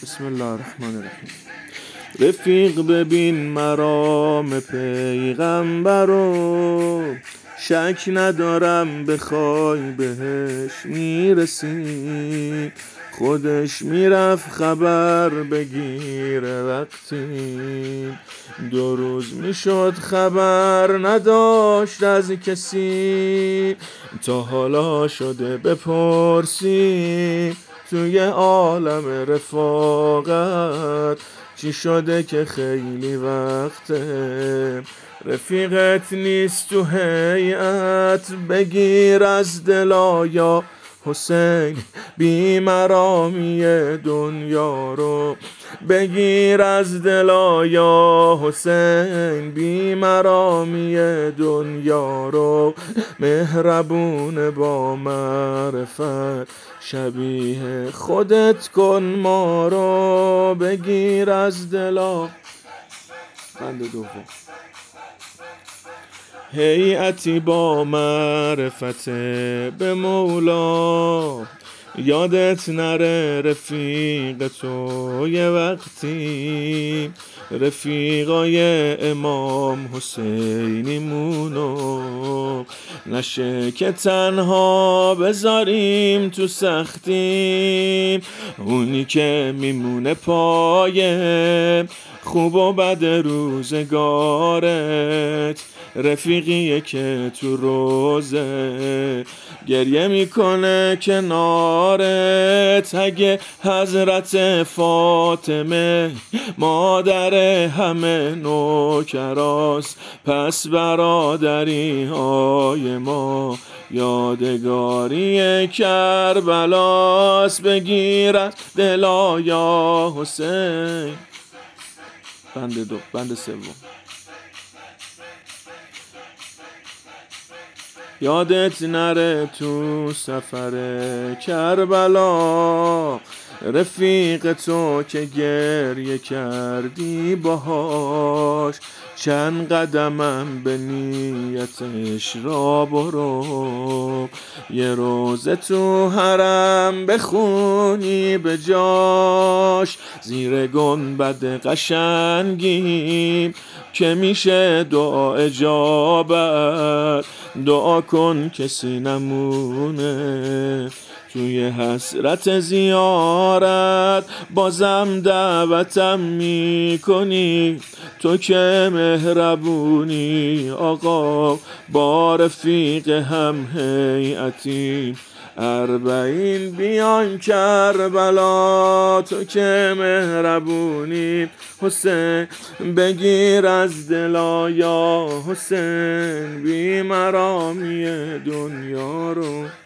بسم الله الرحمن الرحیم. رفیق ببین مرام پیغمبرو، شک ندارم بخوای بهش میرسی. خودش میرفت خبر بگیره وقتی 2 روز میشد خبر نداشت از کسی. تا حالا شده بپرسی توی عالم رفاقت چی شده که خیلی وقته رفیقت نیست تو هیئت. بگیر از دلایا حسین بیمرامی دنیا رو، بگیر از دلایا حسین بیمرامی دنیا رو. مهربون با معرفت شبیه خودت کن ما رو، بگیر از دلا. بند دوم. هیئتی با معرفت به مولا، یادت نره رفیق تو یه وقتی رفیقای امام حسینیمونو نشه که تنها بذاریم تو سختی. اونی که میمونه پایه خوب و بد روزگارت رفیقیه که تو روزه گریه میکنه کنارت. اگه حضرت فاطمه مادر همه نوکراست، پس برادری های ما یادگاری کربلاست. بگیر از دلایا حسین. بند سوم. یادت نره تو سفر کربلا رفیق تو که گریه کردی باهاش. چند قدمم به نیتش را برو، یه روزه تو حرم بخونی به جاش. زیر گنبد قشنگیم که میشه دعا اجابت، دعا کن کسی نمونه توی حسرت زیارت. بازم دعوتم میکنی تو که مهربونی آقا، با رفیق هم هیئتیم 40 بیان کربلا. تو که مهربونی حسین بگیر از دلایا حسین بیمرامی دنیا رو.